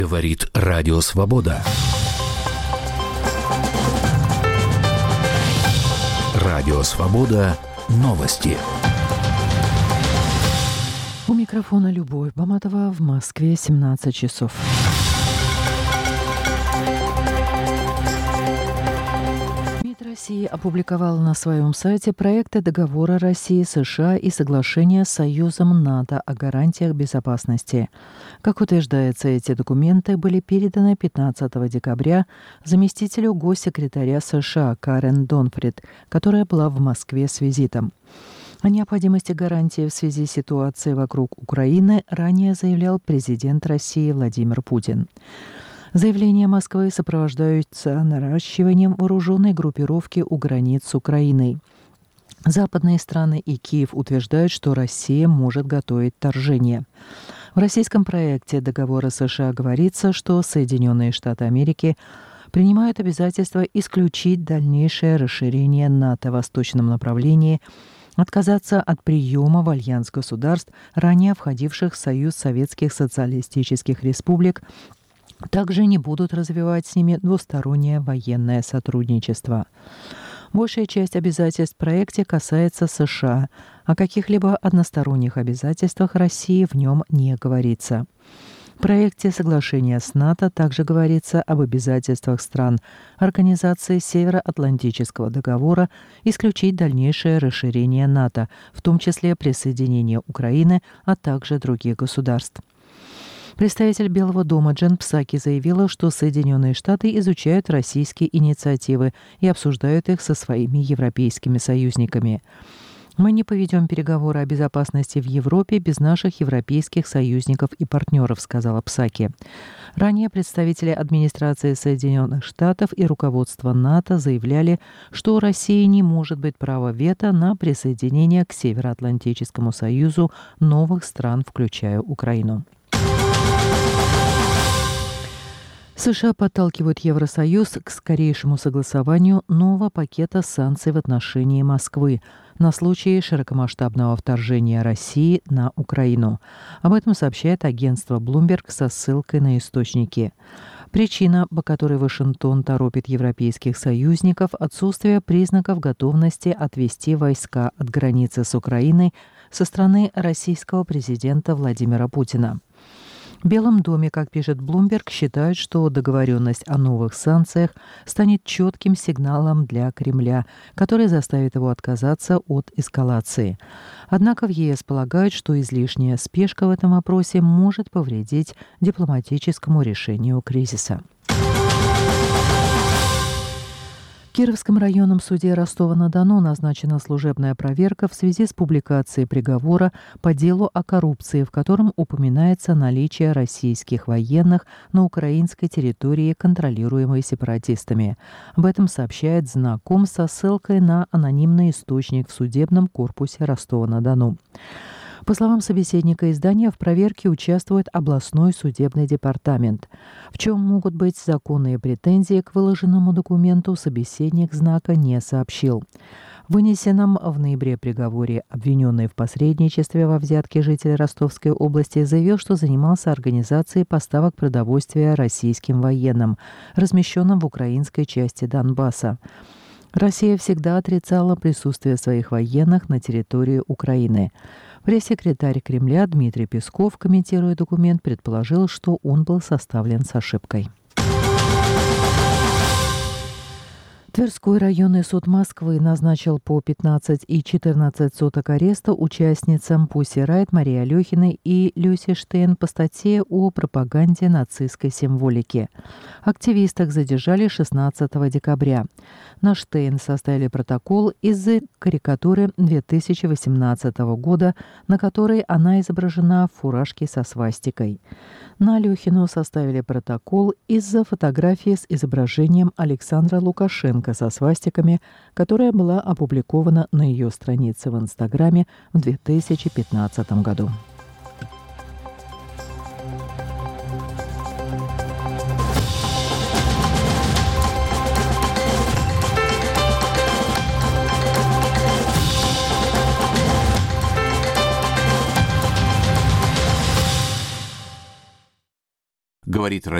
Говорит Радио Свобода. Радио Свобода. Новости. У микрофона Любовь Баматова, в Москве 17 часов. МИД России опубликовал на своем сайте проекты договора России, США и соглашения с Союзом НАТО о гарантиях безопасности. Как утверждается, эти документы были переданы 15 декабря заместителю госсекретаря США Карен Донфрид, которая была в Москве с визитом. О необходимости гарантии в связи с ситуацией вокруг Украины ранее заявлял президент России Владимир Путин. Заявления Москвы сопровождаются наращиванием вооруженной группировки у границ с Украиной. Западные страны и Киев утверждают, что Россия может готовить вторжение. В российском проекте договора США говорится, что Соединенные Штаты Америки принимают обязательство исключить дальнейшее расширение НАТО в восточном направлении, отказаться от приема в альянс государств, ранее входивших в Союз Советских Социалистических Республик, также не будут развивать с ними двустороннее военное сотрудничество. Большая часть обязательств в проекте касается США. О каких-либо односторонних обязательствах России в нем не говорится. В проекте соглашения с НАТО также говорится об обязательствах стран Организации Североатлантического договора исключить дальнейшее расширение НАТО, в том числе присоединение Украины, а также других государств. Представитель Белого дома Джен Псаки заявила, что Соединенные Штаты изучают российские инициативы и обсуждают их со своими европейскими союзниками. «Мы не поведем переговоры о безопасности в Европе без наших европейских союзников и партнеров», сказала Псаки. Ранее представители администрации Соединенных Штатов и руководства НАТО заявляли, что у России не может быть права вето на присоединение к Североатлантическому союзу новых стран, включая Украину. США подталкивают Евросоюз к скорейшему согласованию нового пакета санкций в отношении Москвы на случай широкомасштабного вторжения России на Украину. Об этом сообщает агентство Bloomberg со ссылкой на источники. Причина, по которой Вашингтон торопит европейских союзников, отсутствие признаков готовности отвести войска от границы с Украиной со стороны российского президента Владимира Путина. В Белом доме, как пишет Bloomberg, считают, что договоренность о новых санкциях станет четким сигналом для Кремля, который заставит его отказаться от эскалации. Однако в ЕС полагают, что излишняя спешка в этом вопросе может повредить дипломатическому решению кризиса. В Кировском районном суде Ростова-на-Дону назначена служебная проверка в связи с публикацией приговора по делу о коррупции, в котором упоминается наличие российских военных на украинской территории, контролируемой сепаратистами. Об этом сообщает Знаком со ссылкой на анонимный источник в судебном корпусе Ростова-на-Дону. По словам собеседника издания, в проверке участвует областной судебный департамент. В чем могут быть законные претензии к выложенному документу, собеседник Знака не сообщил. В вынесенном в ноябре приговоре обвиненный в посредничестве во взятке житель Ростовской области заявил, что занимался организацией поставок продовольствия российским военным, размещенным в украинской части Донбасса. Россия всегда отрицала присутствие своих военных на территории Украины. Пресс-секретарь Кремля Дмитрий Песков, комментируя документ, предположил, что он был составлен с ошибкой. Тверской районный суд Москвы назначил по 15 и 14 суток ареста участницам Pussy Riot Марии Алехиной и Люси Штейн по статье о пропаганде нацистской символики. Активисток задержали 16 декабря. На Штейн составили протокол из-за карикатуры 2018 года, на которой она изображена в фуражке со свастикой. На Алехину составили протокол из-за фотографии с изображением Александра Лукашенко со свастиками, которая была опубликована на ее странице в Инстаграме в 2015 году. Говорит